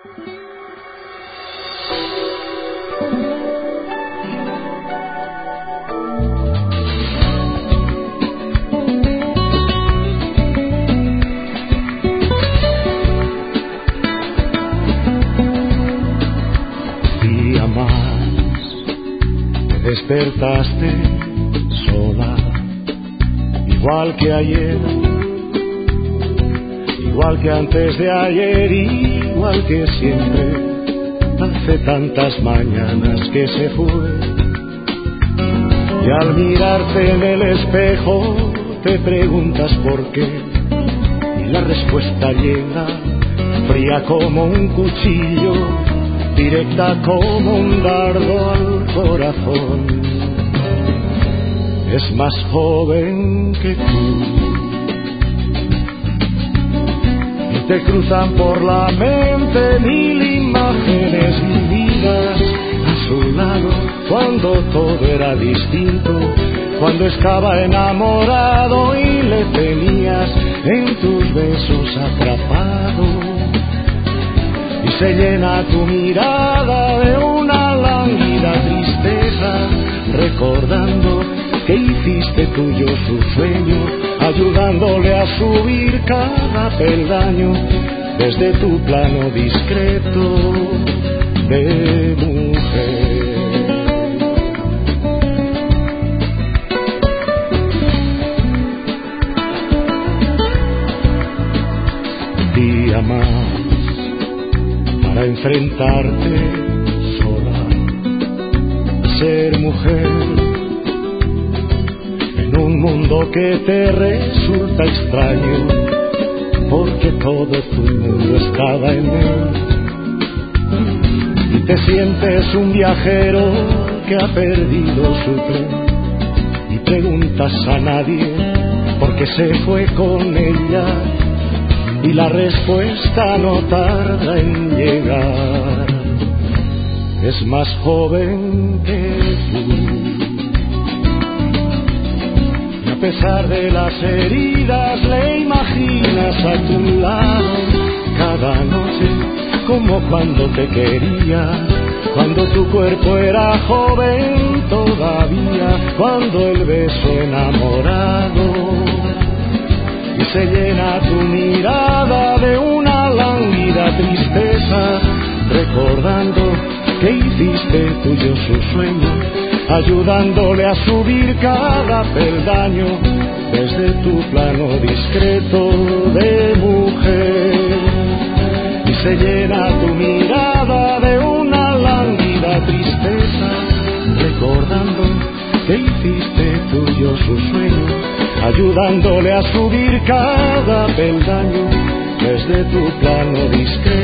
Día más, te despertaste sola, igual que ayer, igual que antes de ayer, igual que siempre. Hace tantas mañanas que se fue, y al mirarte en el espejo te preguntas por qué, y la respuesta llega fría como un cuchillo, directa como un dardo al corazón. Es más joven que tú, y te cruzan por la mente mil imágenes vividas a su lado, cuando todo era distinto, cuando estaba enamorado y le tenías en tus besos atrapado. Y se llena tu mirada de una lánguida tristeza, recordando que hiciste tuyo su sueño, ayudándole a subir cada peldaño desde tu plano discreto de mujer. Día más para enfrentarte sola, ser mujer en un mundo que te resulta extraño, porque todo tu mundo estaba en él, y te sientes un viajero que ha perdido su tren, y preguntas a nadie por qué se fue con ella, y la respuesta no tarda en llegar. Es más joven que tú, y a pesar de las heridas le imaginas a tu lado cada noche, como cuando te quería, cuando tu cuerpo era joven todavía, cuando el beso enamorado. Y se llena tu mirada de una lánguida tristeza, recordando que hiciste tuyo su sueño, ayudándole a subir cada peldaño desde tu plano discreto de mujer. Y se llena tu mirada de una lánguida tristeza, recordando que hiciste tuyo su sueño, ayudándole a subir cada peldaño desde tu plano discreto.